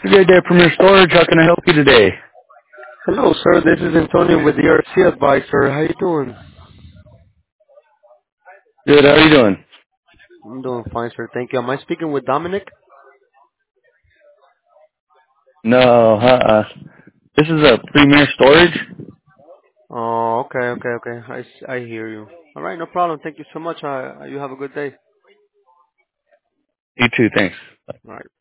Good day, Premier Storage. How can I help you today? Hello, sir. This is Antonio with the RC Advisor. How you doing? Good. How are you doing? I'm doing fine, sir. Thank you. Am I speaking with Dominic? No, this is a Premier Storage. Oh, okay. I hear you. All right, no problem. Thank you so much. You have a good day. You too. Thanks. All right.